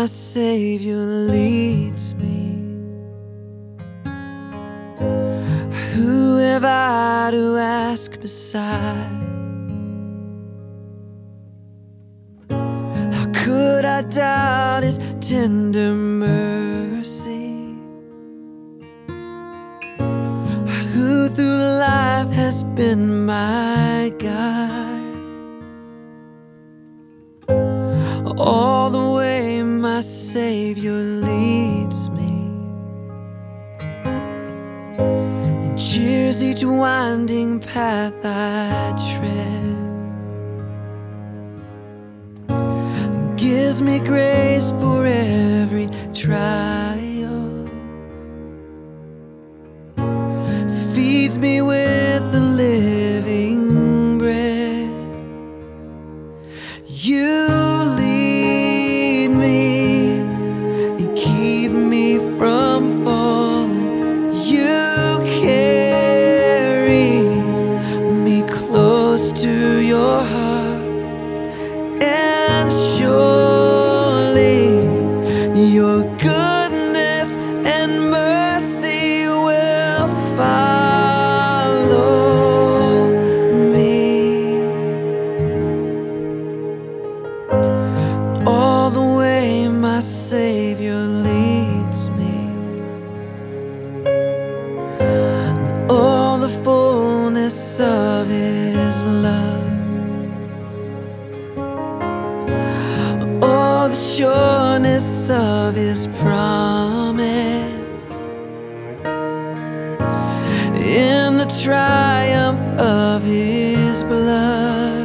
Savior leads me. Who have I to ask beside? How could I doubt His tender mercy? Who through life has been my guide? All the way my Savior leads me, and cheers each winding path I tread, and gives me grace for every trial, feeds me with the living bread. You lead me, you keep me from falling. You carry me close to your heart, and surely your goodness and mercy will follow me all the way my Savior leads me. All the fullness of His love, all the sureness of His promise, in the triumph of His blood.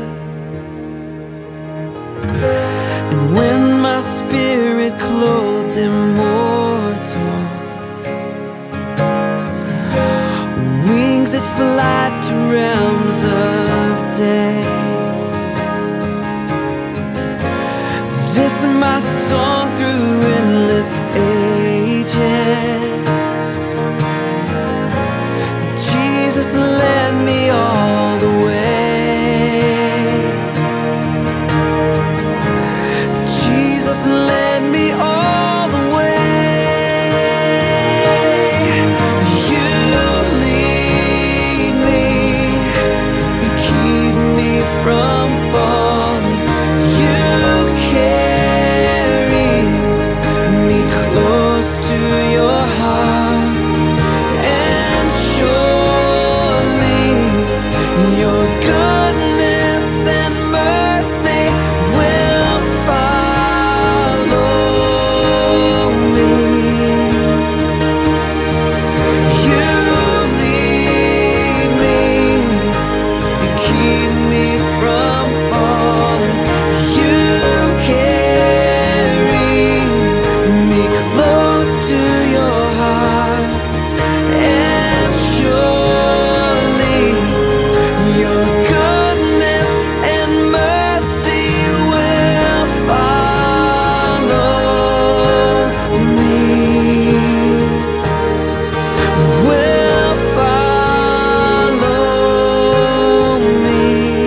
And when my spirit clothed immortal, wings its flight to realms of day, this is my song through endless ages. Jesus led me all the way. Jesus led me all the way. You lead me, keep me from falling. You carry me close to your heart, and surely your goodness and mercy will follow me. You lead me, you keep me from falling. You carry me close to your heart, and surely your goodness and mercy will follow me, will follow me.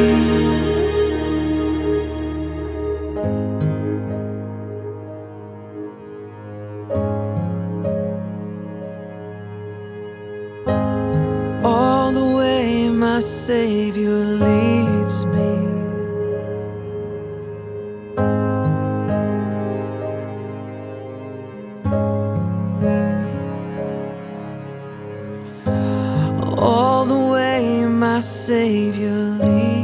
All the way my Savior leads me. All the way my Savior leads me.